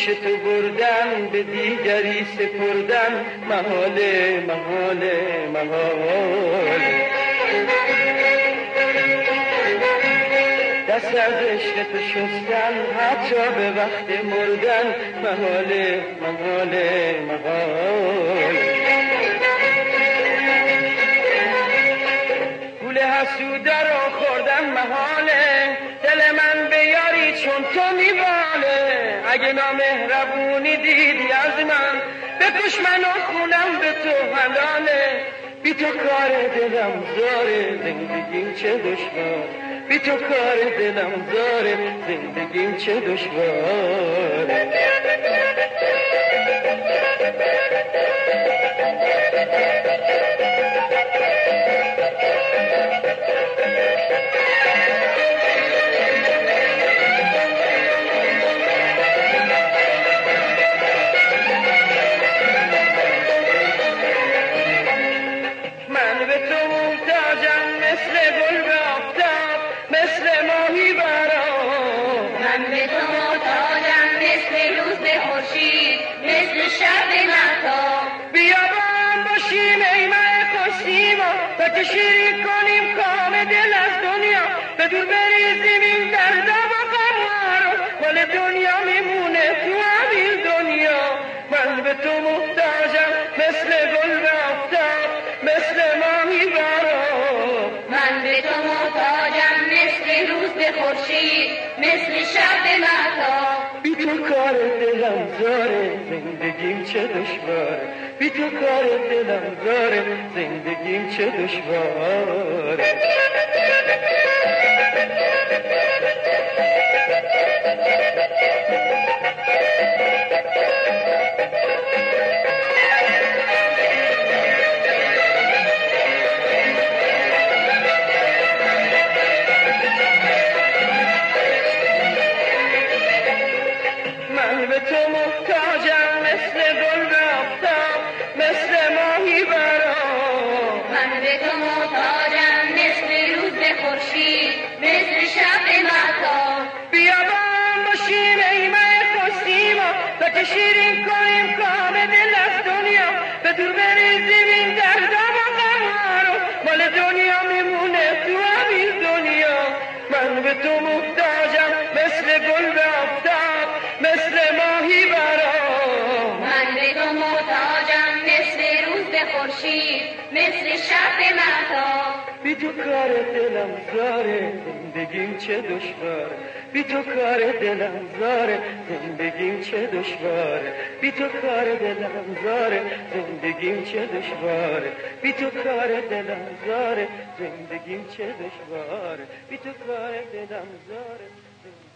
پیش تو بردن به دیگری سپردن محاله محاله محاله. دست از عشق تو شستن حتی به وقت مردن محاله محاله محاله. گول حسوده رو خوردن محاله، دل من به یاری چون تو میباله. اگه نامهربونی دیدی از من بکش منو خونم به تو حلاله. بی تو کار دلم زاره زندگیم چه دشوار، بی تو کار دلم زاره زندگیم چه دشوار. من به تو محتاجم مثل گل به آفتاب، مثل ماهی برام. من به تو محتاجم مثل روز به خورشید، مثل شب مهتاب. بیا با هم باشیم ای مه خوشیما، تا که شیرین کنیم کام دل از دنیا. به دور بریزیم این درد و غم‌ها رو، مال دنیا میمونه تو همین دنیا. من به تو محتاجم مثل گل به آفتاب، مثل ماهی برام. من به تو محتاجم مثل روز به خورشید، مثل شب مهتاب. بی تو کار دلم زاره زندگیم چه دشوار، بی تو کار دلم زاره زندگیم چه دشوار. من به تو محتاجم مثل گل به آفتاب، مثل ماهی برام. من به تو محتاجم مثل روز به خورشید، مثل شب مهتاب. بیا با هم باشیم ای مه خوشیما، تا که شیرین کنیم کام دل از دنیا. به دور بریزیم این درد و غم‌ها رو، مال دنیا میمونه تو همین دنیا. من به تو محتاجم مثل گل به آفتاب، مثل ماهی برام. من به تو محتاجم مثل روز به خورشید، مثل شب مهتاب. بی تو کار دلم زاره زندگیم چه دشوار، بی تو کار دلم زاره زندگیم چه دشوار. بی تو کار دلم زاره زندگیم چه دشوار، بی تو کار دلم زاره زندگیم چه دشوار، بی تو کار دلم زاره.